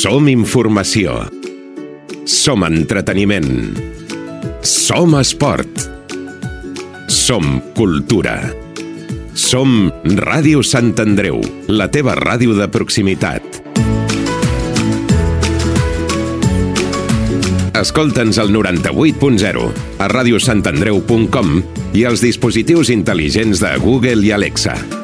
Som informació. Som entreteniment. Som esport. Som cultura. Som Ràdio Sant Andreu, la teva ràdio de proximitat. Escolta'ns al 98.0, a radiosantandreu.com i als dispositius intel·ligents de Google i Alexa.